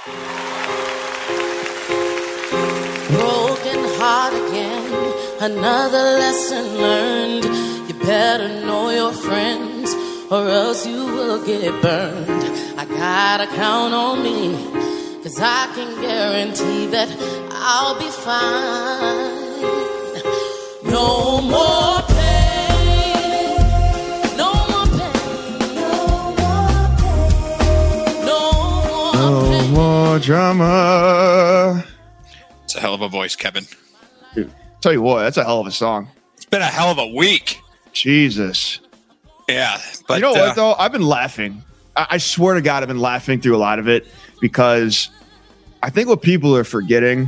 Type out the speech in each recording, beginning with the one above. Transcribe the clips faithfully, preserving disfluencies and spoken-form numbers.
Broken heart again, another lesson learned. You better know your friends, or else you will get burned. I gotta count on me, cause I can guarantee that I'll be fine. No more pain, no more pain, no more pain, no more No pain. more drama. It's a hell of a voice, Kevin. Dude, tell you what, that's a hell of a song. It's been a hell of a week. Jesus. Yeah, but you know uh, what, though? I've been laughing. I-, I swear to God, I've been laughing through a lot of it because I think what people are forgetting,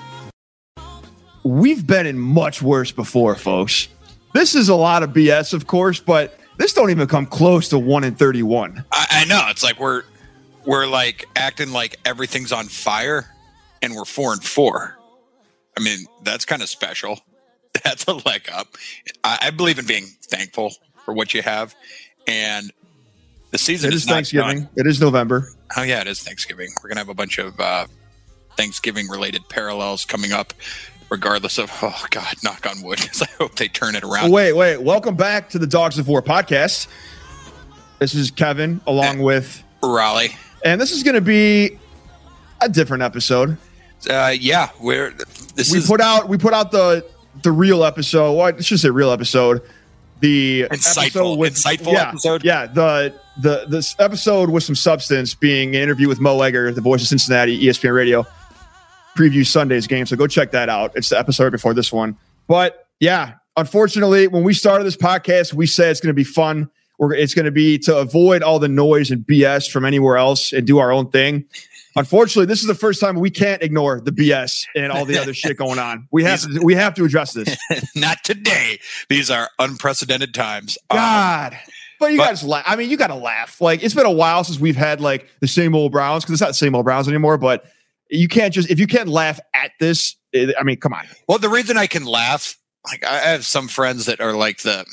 we've been in much worse before, folks. This is a lot of B S, of course, but this don't even come close to one in thirty-one. I, I know it's like we're we're like acting like everything's on fire, and we're four and four. I mean, that's kind of special. That's a leg up. I, I believe in being thankful for what you have, and the season It is, is not Thanksgiving. done. It is November. Oh yeah, it is Thanksgiving. We're gonna have a bunch of uh, Thanksgiving related parallels coming up, regardless of oh god, knock on wood, because I hope they turn it around. Wait, wait. Welcome back to the Dogs of War podcast. This is Kevin along with Raleigh. and this is going to be a different episode. Uh, yeah, we're this we is put out we put out the the real episode. Well, I should say real episode. The Insightful- episode with, insightful yeah, episode? Yeah, the the this episode with some substance, being an interview with Mo Egger, the voice of Cincinnati, E S P N Radio, preview Sunday's game. So go check that out. It's the episode before this one. But yeah, unfortunately, when we started this podcast, we said it's going to be fun. We're, it's going to be to avoid all the noise and B S from anywhere else and do our own thing. Unfortunately, this is the first time we can't ignore the B S and all the other shit going on. We have to, we have to address this. not today. These are unprecedented times. Um, God. But you but- guys laugh. I mean, you got to laugh. Like, it's been a while since we've had like the same old Browns, because it's not the same old Browns anymore. But you can't just, if you can't laugh at this, it, I mean, come on. well, the reason I can laugh, like I have some friends that are like the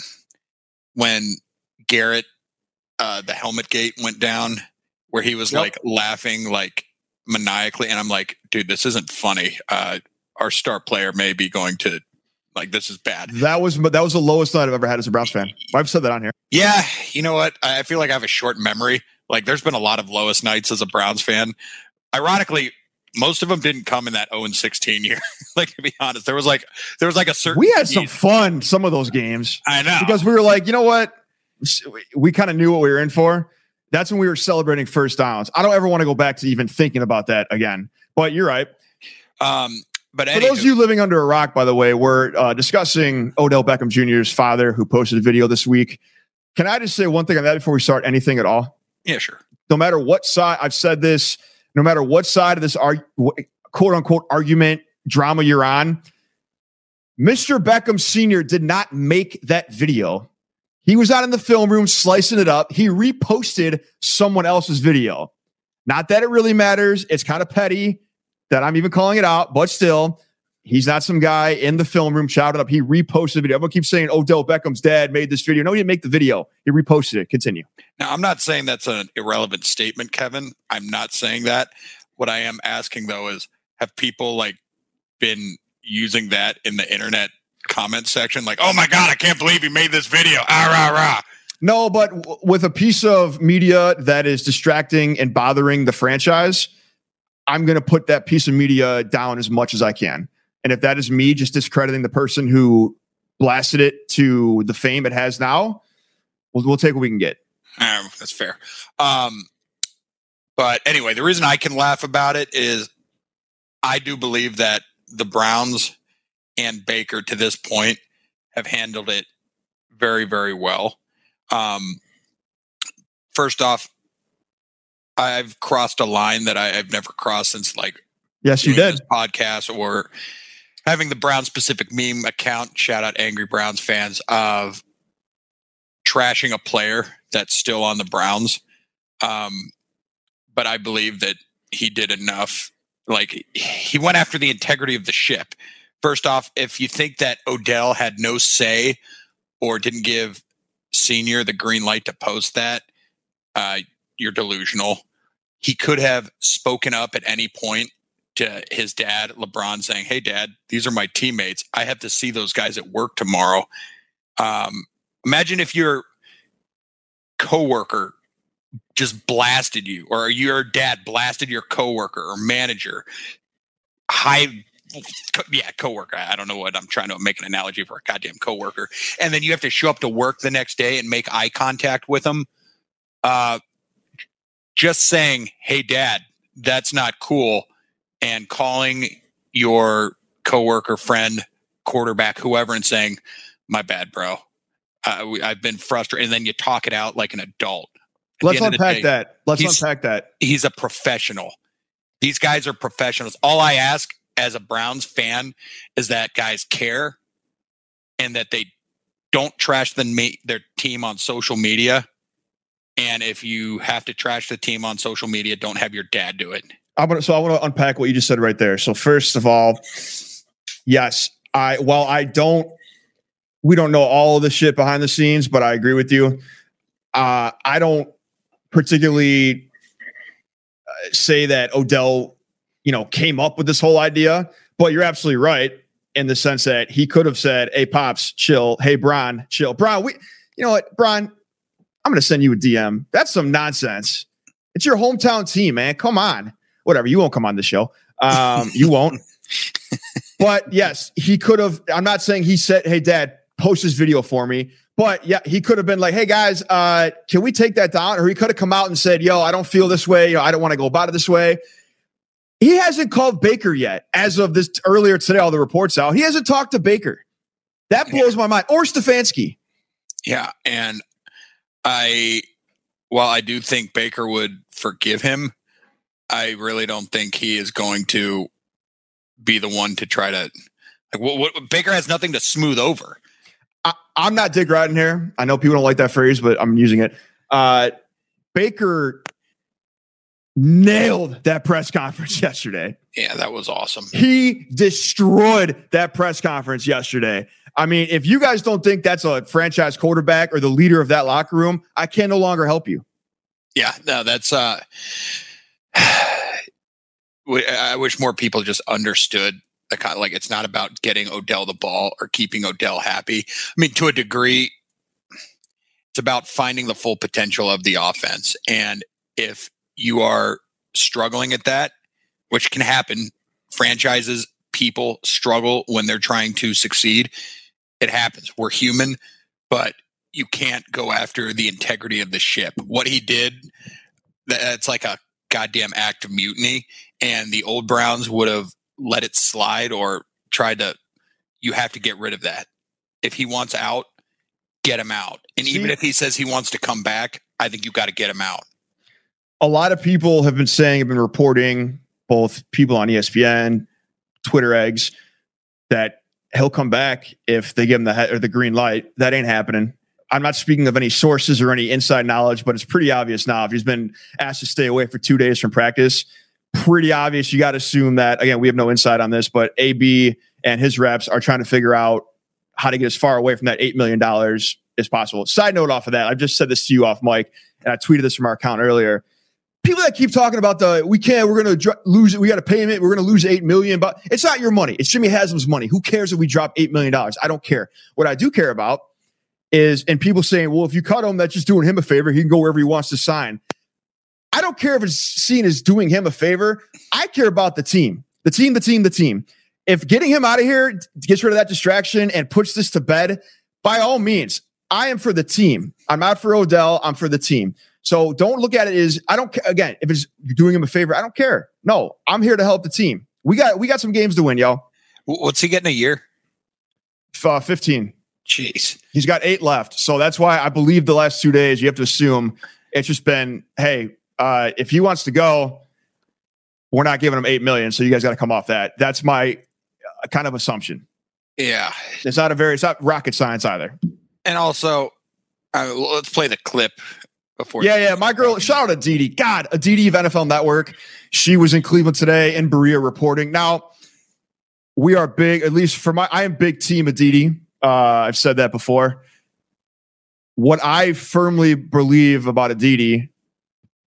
when Garrett, uh, the helmet gate went down, where he was Yep. like laughing like maniacally, and I'm like, dude, this isn't funny. Uh, our star player may be going to like this is bad. That was that was the lowest night I've ever had as a Browns fan. I've said that on here. Yeah, you know what? I I feel like I have a short memory. Like, there's been a lot of lowest nights as a Browns fan. Ironically, most of them didn't come in that oh and sixteen year. Like, to be honest, there was like there was like a certain. We had some fun some of those games I know because we were like, you know what? We kind of knew what we were in for. That's when we were celebrating first downs. I don't ever want to go back to even thinking about that again. But you're right. Um, but For those of you living under a rock, by the way, we're uh, discussing Odell Beckham Junior's father, who posted a video this week. Can I just say one thing on that before we start anything at all? yeah, sure. No matter what side, I've said this, no matter what side of this arg- quote unquote argument drama you're on, Mister Beckham Senior did not make that video. He was out in the film room slicing it up. He reposted someone else's video. Not that it really matters. It's kind of petty that I'm even calling it out, but still, he's not some guy in the film room shouted up. He reposted the video. Everyone keeps saying Odell Beckham's dad made this video. No, he didn't make the video. He reposted it. Continue. Now, I'm not saying that's an irrelevant statement, Kevin. I'm not saying that. What I am asking, though, is have people like been using that in the internet comment section? Like, oh my God, I can't believe he made this video. Ah, rah, rah. No, but w- with a piece of media that is distracting and bothering the franchise, I'm going to put that piece of media down as much as I can. And if that is me just discrediting the person who blasted it to the fame it has now, we'll, we'll take what we can get. Um, that's fair. Um, but anyway, the reason I can laugh about it is I do believe that the Browns and Baker to this point have handled it very, very well. Um, first off, I've crossed a line that I, I've never crossed since like Yes, you doing did. this podcast or having the Brown specific meme account, shout out Angry Browns fans, of trashing a player that's still on the Browns. Um, but I believe that he did enough. Like, he went after the integrity of the ship. First off, if you think that Odell had no say or didn't give Senior the green light to post that, uh, you're delusional. he could have spoken up at any point to his dad, LeBron, saying, "Hey, Dad, these are my teammates. I have to see those guys at work tomorrow." Um, imagine if your coworker just blasted you, or your dad blasted your coworker or manager. High, co- yeah, coworker. I don't know what I'm trying to make an analogy for a goddamn coworker, and then you have to show up to work the next day and make eye contact with them. Uh, just saying, "Hey, Dad, that's not cool." And calling your coworker, friend, quarterback, whoever, and saying, "My bad, bro. Uh, we, I've been frustrated." And then you talk it out like an adult. At Let's unpack day, that. Let's he's, unpack that. He's a professional. These guys are professionals. All I ask as a Browns fan is that guys care and that they don't trash the, their team on social media. And if you have to trash the team on social media, don't have your dad do it. I'm gonna, so I want to unpack what you just said right there. So first of all, yes, I while I don't, we don't know all of the shit behind the scenes, but I agree with you. Uh, I don't particularly uh, say that Odell, you know, came up with this whole idea, but you're absolutely right in the sense that he could have said, "Hey, Pops, chill. Hey, Bron, chill. Bron, we, you know what, Bron, I'm going to send you a D M. That's some nonsense. It's your hometown team, man. Come on." Whatever, you won't come on the show. Um, you won't. But yes, he could have. I'm not saying he said, "Hey, Dad, post this video for me." But yeah, he could have been like, "Hey guys, uh, can we take that down?" Or he could have come out and said, "Yo, I don't feel this way. You know, I don't want to go about it this way." He hasn't called Baker yet. As of this earlier today, all the reports out, he hasn't talked to Baker. That blows my mind. Or Stefanski. Yeah, and I, while I do think Baker would forgive him, I really don't think he is going to be the one to try to. Like, what, what, Baker has nothing to smooth over. I, I'm not Dick Riding here. I know people don't like that phrase, but I'm using it. Uh, Baker nailed that press conference yesterday. Yeah, that was awesome. He destroyed that press conference yesterday. I mean, if you guys don't think that's a franchise quarterback or the leader of that locker room, I can no longer help you. Yeah, no, that's. Uh, I wish more people just understood the kind of, like, it's not about getting Odell the ball or keeping Odell happy. I mean, to a degree, it's about finding the full potential of the offense. And if you are struggling at that, which can happen, franchises, people struggle when they're trying to succeed. It happens. We're human, but you can't go after the integrity of the ship. What he did, that's like a goddamn act of mutiny, and the old Browns would have let it slide or tried to. You have to get rid of that. If he wants out, get him out. And See, even if he says he wants to come back, I think you got to get him out. A lot of people have been saying, have been reporting, both people on E S P N, Twitter eggs, that he'll come back if they give him the he- or the green light. That ain't happening. I'm not speaking of any sources or any inside knowledge, but it's pretty obvious now. If he's been asked to stay away for two days from practice, pretty obvious. You got to assume that, again, we have no insight on this, but A B and his reps are trying to figure out how to get as far away from that eight million dollars as possible. Side note off of that, I just said this to you off mic, and I tweeted this from our account earlier. People that keep talking about the, we can't, we're going to dr- lose it. We got to pay him it. We're going to lose eight million dollars, but it's not your money. It's Jimmy Haslam's money. Who cares if we drop eight million dollars? I don't care. What I do care about is, and people saying, well, if you cut him, that's just doing him a favor. He can go wherever he wants to sign. I don't care if it's seen as doing him a favor. I care about the team, the team, the team, the team. If getting him out of here gets rid of that distraction and puts this to bed, by all means, I am for the team. I'm not for Odell. I'm for the team. So don't look at it as, I don't care. Again, if it's you're doing him a favor, I don't care. No, I'm here to help the team. We got, we got some games to win, yo. What's he getting a year? Uh, fifteen. Jeez. He's got eight left. So that's why I believe the last two days, you have to assume it's just been, hey, uh, if he wants to go, we're not giving him eight million. So you guys got to come off that. That's my uh, kind of assumption. Yeah. It's not a very, it's not rocket science either. And also, uh, let's play the clip before. Yeah, yeah. My girl, shout out to Didi. God, Aditi of N F L Network. She was in Cleveland today in Berea reporting. Now, we are big, at least for my, I am big team Aditi. Uh, I've said that before. What I firmly believe about Aditi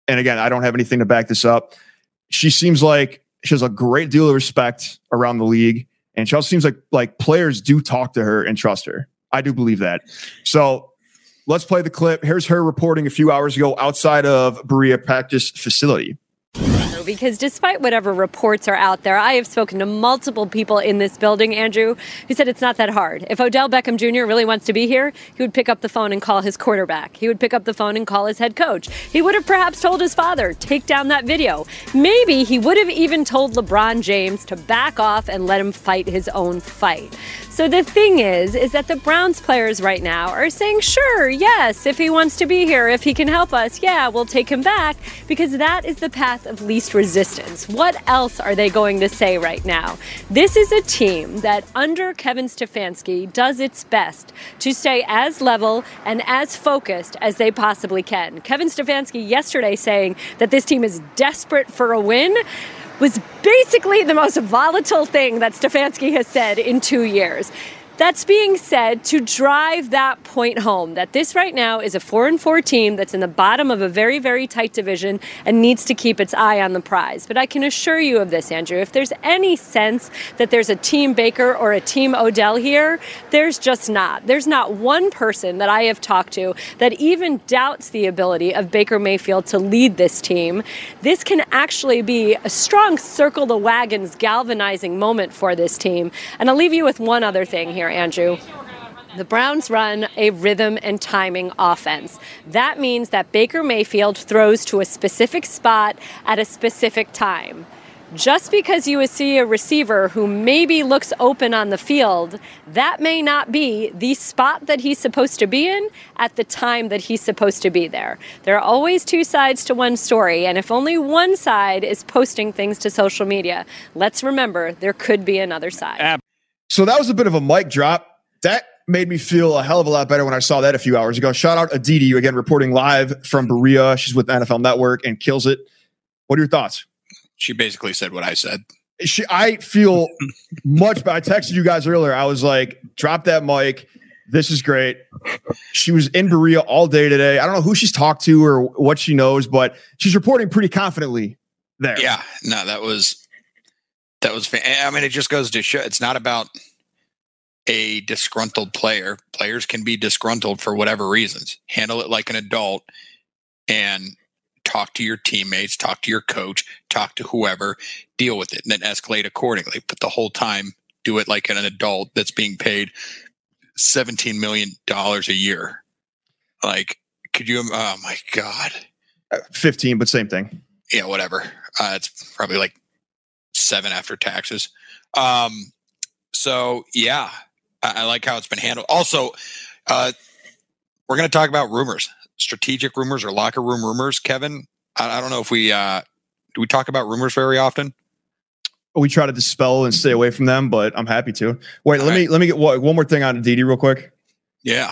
and again, I don't have anything to back this up. She seems like she has a great deal of respect around the league, and she also seems like like players do talk to her and trust her. I do believe that. So let's play the clip. Here's her reporting a few hours ago outside of Berea practice facility. Because despite whatever reports are out there, I have spoken to multiple people in this building, Andrew, who said it's not that hard. If Odell Beckham Junior really wants to be here, he would pick up the phone and call his quarterback. He would pick up the phone and call his head coach. He would have perhaps told his father, take down that video. Maybe he would have even told LeBron James to back off and let him fight his own fight. So the thing is, is that the Browns players right now are saying, sure, yes, if he wants to be here, if he can help us, yeah, we'll take him back, because that is the path of least resistance. What else are they going to say right now? This is a team that under Kevin Stefanski does its best to stay as level and as focused as they possibly can. Kevin Stefanski yesterday saying that this team is desperate for a win was basically the most volatile thing that Stefanski has said in two years. That's being said to drive that point home, that this right now is a four and four team that's in the bottom of a very, very tight division and needs to keep its eye on the prize. But I can assure you of this, Andrew, if there's any sense that there's a team Baker or a team Odell here, there's just not. There's not one person that I have talked to that even doubts the ability of Baker Mayfield to lead this team. This can actually be a strong circle the wagons galvanizing moment for this team. And I'll leave you with one other thing here, Andrew. The Browns run a rhythm and timing offense. That means that Baker Mayfield throws to a specific spot at a specific time. Just because you see a receiver who maybe looks open on the field, that may not be the spot that he's supposed to be in at the time that he's supposed to be there. There are always two sides to one story, and if only one side is posting things to social media, let's remember there could be another side. So that was a bit of a mic drop. That made me feel a hell of a lot better when I saw that a few hours ago. Shout out Aditi, again, reporting live from Berea. She's with the N F L Network and kills it. What are your thoughts? She basically said what I said. She, I feel much better. I texted you guys earlier. I was like, drop that mic. This is great. She was in Berea all day today. I don't know who she's talked to or what she knows, but she's reporting pretty confidently there. Yeah, no, that was... That was, I mean, it just goes to show it's not about a disgruntled player. Players can be disgruntled for whatever reasons. Handle it like an adult and talk to your teammates, talk to your coach, talk to whoever, deal with it, and then escalate accordingly. But the whole time, do it like an adult that's being paid seventeen million dollars a year. Like, could you, oh my God. fifteen, but same thing. Yeah, whatever. Uh, it's probably like seven after taxes. Um, so yeah, I, I like how it's been handled. Also, uh, we're going to talk about rumors, strategic rumors or locker room rumors. Kevin, I, I don't know if we, uh, do we talk about rumors very often? We try to dispel and stay away from them, but I'm happy to. Wait, All let right. me, let me get one, one more thing on Aditi real quick. Yeah.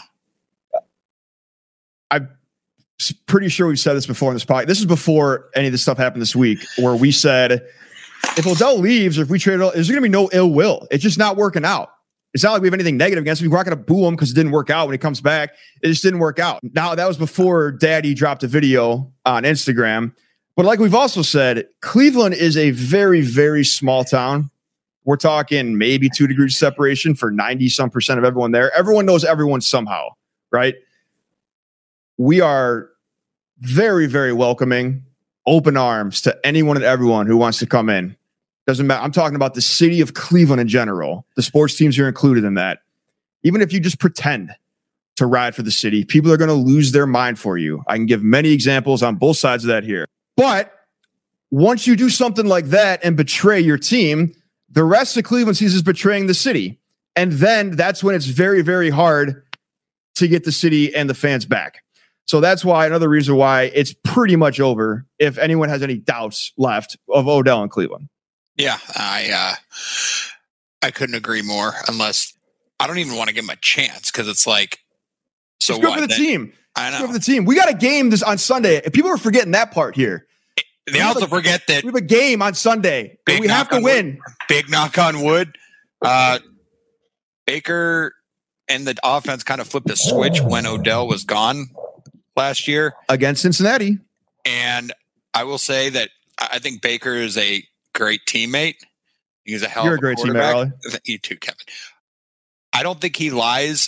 I'm pretty sure we've said this before in this podcast. This is before any of this stuff happened this week, where we said, if Odell leaves or if we trade it, there's going to be no ill will. It's just not working out. It's not like we have anything negative against him. We're not going to boo him because it didn't work out when he comes back. It just didn't work out. Now, that was before Daddy dropped a video on Instagram. But like we've also said, Cleveland is a very, very small town. We're talking maybe two degrees separation for ninety some percent of everyone there. Everyone knows everyone somehow, right? We are very, very welcoming, open arms to anyone and everyone who wants to come in. Doesn't matter. I'm talking about the city of Cleveland in general. The sports teams are included in that. Even if you just pretend to ride for the city, people are going to lose their mind for you. I can give many examples on both sides of that here. But once you do something like that and betray your team, the rest of Cleveland sees as betraying the city. And then that's when it's very, very hard to get the city and the fans back. So that's why another reason why it's pretty much over if anyone has any doubts left of Odell in Cleveland. Yeah, I uh, I couldn't agree more. Unless I don't even want to give him a chance because it's like, so it's good what? for the then, team. I know. It's good for the team. We got a game this on Sunday. People are forgetting that part here. They also a, forget that we have a game on Sunday. And we have to win. Wood, big knock on wood. Uh, Baker and the offense kind of flipped a switch when Odell was gone last year against Cincinnati. And I will say that I think Baker is a great teammate. He's a hell You're of a great teammate, quarterback. Raleigh. You too, Kevin. I don't think he lies.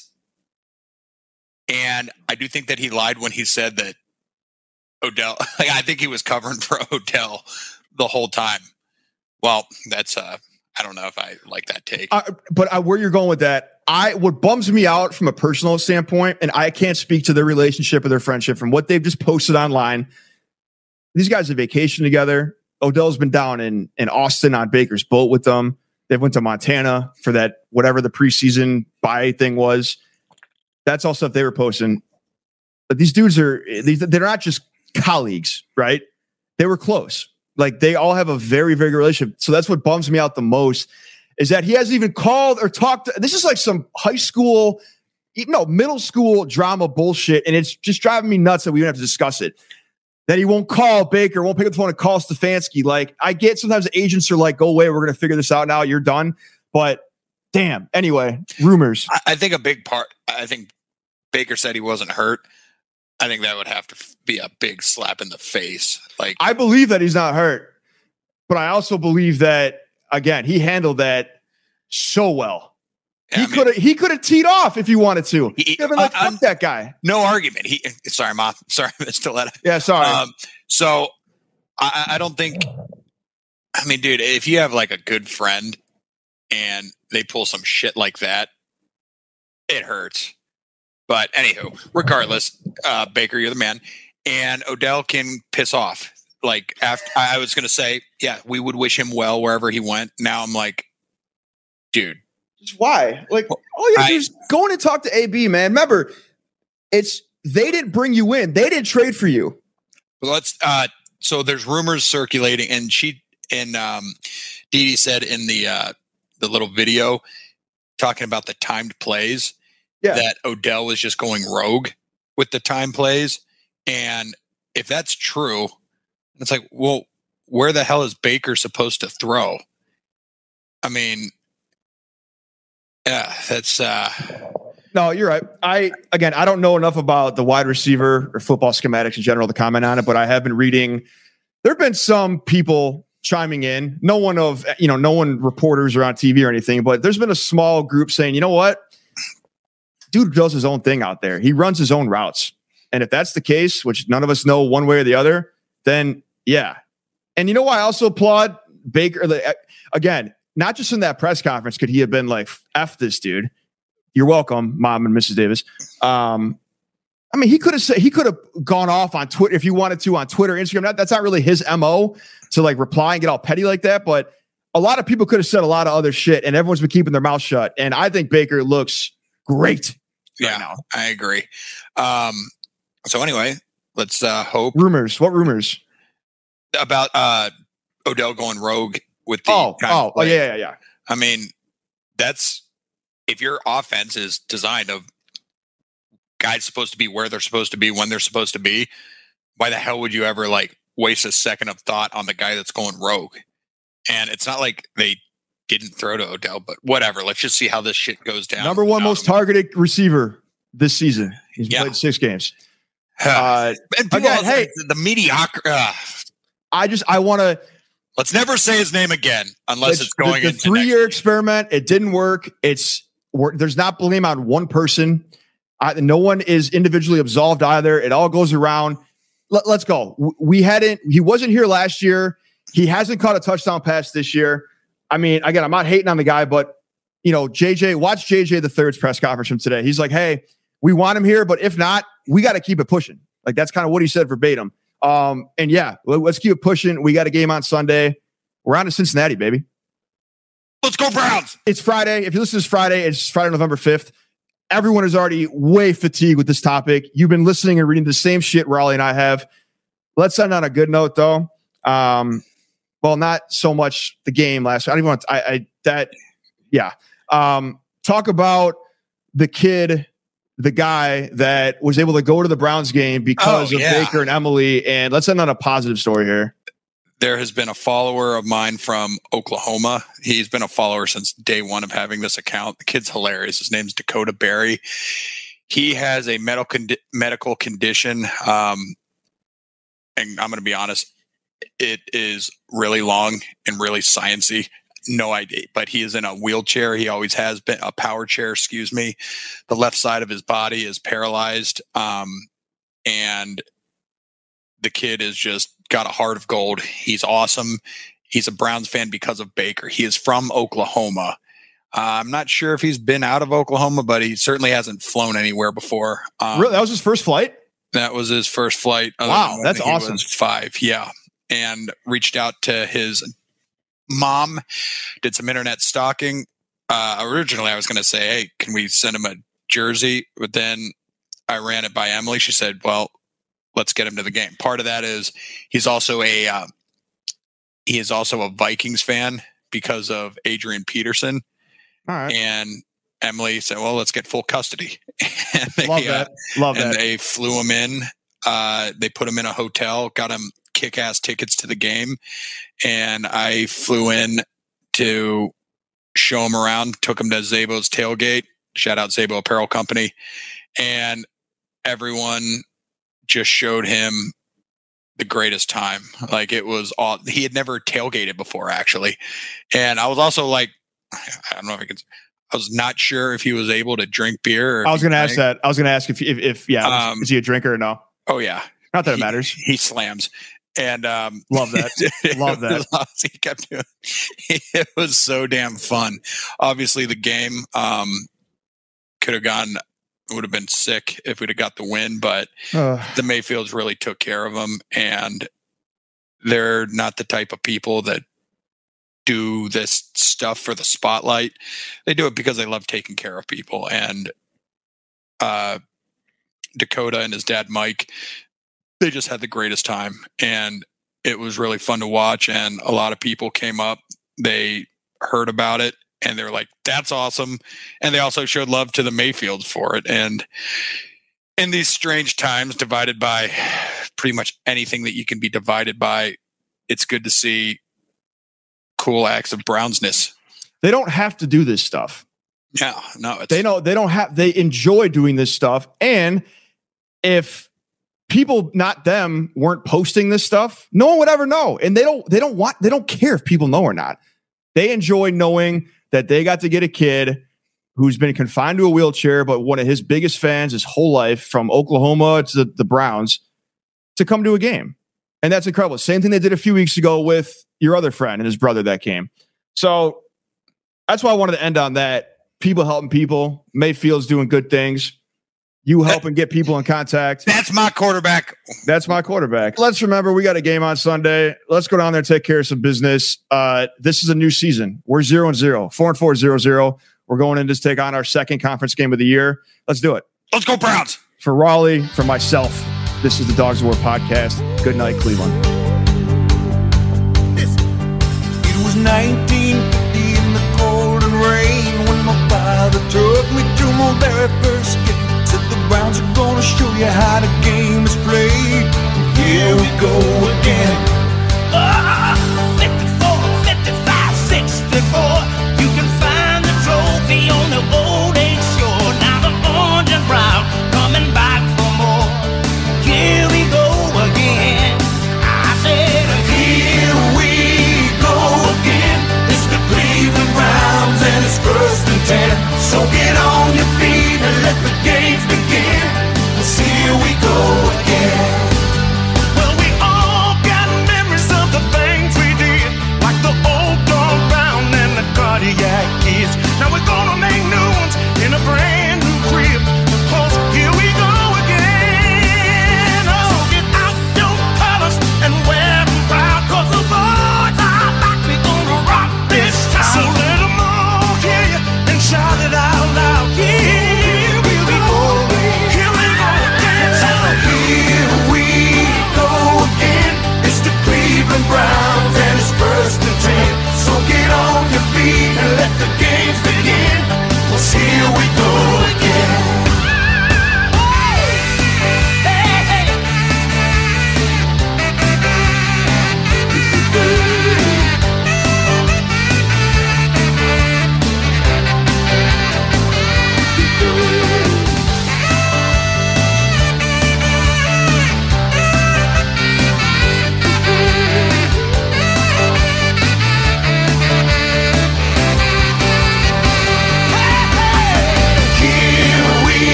And I do think that he lied when he said that Odell, like, I think he was covering for Odell the whole time. Well, that's, uh, I don't know if I like that take. Uh, but uh, where you're going with that, I what bums me out from a personal standpoint, and I can't speak to their relationship or their friendship from what they've just posted online. These guys have vacation together. Odell's been down in, in Austin on Baker's boat with them. They went to Montana for that, whatever the preseason buy thing was. That's all stuff they were posting. But these dudes are, these, they're not just colleagues, right? They were close. Like, they all have a very, very good relationship. So that's what bums me out the most, is that he hasn't even called or talked. To, this is like some high school, no, middle school drama bullshit. And it's just driving me nuts that we don't have to discuss it. That he won't call Baker, won't pick up the phone and call Stefanski. Like, I get sometimes agents are like, go away, we're going to figure this out now, you're done. But damn, anyway, rumors. I, I think a big part, I think Baker said he wasn't hurt. I think that would have to f- be a big slap in the face. Like, I believe that he's not hurt, but I also believe that, again, he handled that so well. yeah, He I mean, could have he could have teed off if he wanted to. He- He could have been like, I- fuck that guy. no argument. He, sorry, Ma, sorry, Stiletta. Yeah, sorry. Um, so I, I don't think, I mean, dude, if you have like a good friend and they pull some shit like that, it hurts. But anywho, regardless, uh, Baker, you're the man, and Odell can piss off. Like, after I was going to say, yeah, we would wish him well wherever he went. Now I'm like, dude, Just why? Like, all you have to do I- is go in and talk to A B, man. Remember, it's they didn't bring you in. They didn't trade for you. let's. Uh, so there's rumors circulating, and she and um, Dee Dee said in the uh, the little video talking about the timed plays. Yeah. That Odell was just going rogue with the time plays. And if that's true, it's like, well, where the hell is Baker supposed to throw? I mean, yeah, that's uh No, you're right. I again, I don't know enough about the wide receiver or football schematics in general to comment on it, but I have been reading. There have been some people chiming in. No one of you know, no one reporters or on T V or anything, but there's been a small group saying, you know what? Dude does his own thing out there. He runs his own routes. And if that's the case, which none of us know one way or the other, then yeah. And you know why I also applaud Baker? The, again, not just in that press conference could he have been like, F this dude. You're welcome, Mom and Missus Davis. Um, I mean, he could have said he could have gone off on Twitter if he wanted to on Twitter, Instagram. That, that's not really his M O to like reply and get all petty like that. But a lot of people could have said a lot of other shit, and everyone's been keeping their mouth shut. And I think Baker looks great. yeah, right now. I agree. Um so anyway, let's uh hope Rumors. What rumors? about uh Odell going rogue with the Oh, time oh, oh, play. yeah, yeah, yeah. I mean, that's if your offense is designed of guys supposed to be where they're supposed to be when they're supposed to be, why the hell would you ever like waste a second of thought on the guy that's going rogue? And it's not like they didn't throw to Odell, but whatever. Let's just see how this shit goes down. Number one Um, most targeted receiver this season. He's Yeah. played six games. Uh, and people again, also- hey- the, the mediocre. Uh, I just I want to. let's never say his name again unless it's, going the, the into three next year year. experiment. It didn't work. It's we're, there's not blame on one person. I, no one is individually absolved either. It all goes around. Let, let's go. W- We hadn't. He wasn't here last year. He hasn't caught a touchdown pass this year. I mean, again, I'm not hating on the guy, but you know, J J, watch J J the third's press conference from today. He's like, "Hey, we want him here, but if not, we got to keep it pushing." Like that's kind of what he said verbatim. Um, and yeah, let, let's keep it pushing. We got a game on Sunday. We're on to Cincinnati, baby. Let's go Browns. It's Friday. If you listen to this Friday, it's Friday, November fifth. Everyone is already way fatigued with this topic. You've been listening and reading the same shit Raleigh and I have. Let's end on a good note, though. Um, well, not so much the game last. I don't even want to, I, I that, yeah. Um, talk about the kid, the guy that was able to go to the Browns game because Oh, of yeah. Baker and Emily. And let's end on a positive story here. There has been a follower of mine from Oklahoma. He's been a follower since day one of having this account. The kid's hilarious. His name's Dakota Berry. He has a medical condi- medical condition. Um, and I'm going to be honest, it is really long and really sciencey. No idea, but he is in a wheelchair. He always has been a power chair, excuse me. The left side of his body is paralyzed. Um, and the kid is just got a heart of gold. He's awesome. He's a Browns fan because of Baker. He is from Oklahoma. Uh, I'm not sure if he's been out of Oklahoma, but he certainly hasn't flown anywhere before. Um, really? That was his first flight? That was his first flight. Wow, that's he awesome. Was five, yeah. And reached out to his mom, did some internet stalking. Uh, originally, I was going to say, hey, can we send him a jersey? But then I ran it by Emily. She said, well, let's get him to the game. Part of that is he's also a uh, he is also a Vikings fan because of Adrian Peterson. All right. And Emily said, well, let's get full custody. and they, Love that. Uh, Love and that. they flew him in. Uh, they put him in a hotel, got him kick-ass tickets to the game. And I flew in to show him around, took him to Zabo's tailgate. Shout out Zabo Apparel Company. And everyone just showed him the greatest time. Like it was all, he had never tailgated before actually. And I was also like, I don't know if I could, I was not sure if he was able to drink beer. Or I was going to ask that. I was going to ask if, if, if yeah, um, is he a drinker or no? Oh yeah. Not that it he, matters. He slams. And um, love that. Love that. He kept doing. It was so damn fun. Obviously, the game um, could have gone. Would have been sick if we'd have got the win, but uh. the Mayfields really took care of them, and they're not the type of people that do this stuff for the spotlight. They do it because they love taking care of people. And uh, Dakota and his dad Mike, they just had the greatest time, and it was really fun to watch. And a lot of people came up, they heard about it, and they're like, that's awesome. And they also showed love to the Mayfields for it. And in these strange times, divided by pretty much anything that you can be divided by, it's good to see cool acts of Brownsness. They don't have to do this stuff. No, no. It's, they know they don't have, they enjoy doing this stuff. And if people, not them, weren't posting this stuff, no one would ever know. And they don't, they don't want, they don't care if people know or not. They enjoy knowing that they got to get a kid who's been confined to a wheelchair, but one of his biggest fans his whole life, from Oklahoma to the, the Browns, to come to a game. And that's incredible. Same thing they did a few weeks ago with your other friend and his brother that came. So that's why I wanted to end on that. People helping people. Mayfield's doing good things. You helping get people in contact. That's my quarterback. That's my quarterback. Let's remember, we got a game on Sunday. Let's go down there and take care of some business. Uh, this is a new season. We're zero and zero, four and four, zero, zero. We're going in to take on our second conference game of the year. Let's do it. Let's go Browns. For Raleigh, for myself, this is the Dogs of War podcast. Good night, Cleveland. It was nineteen fifty in the cold and rain when my father took me to my very first game. Said the Browns are gonna show you how the game is played. Here we go again.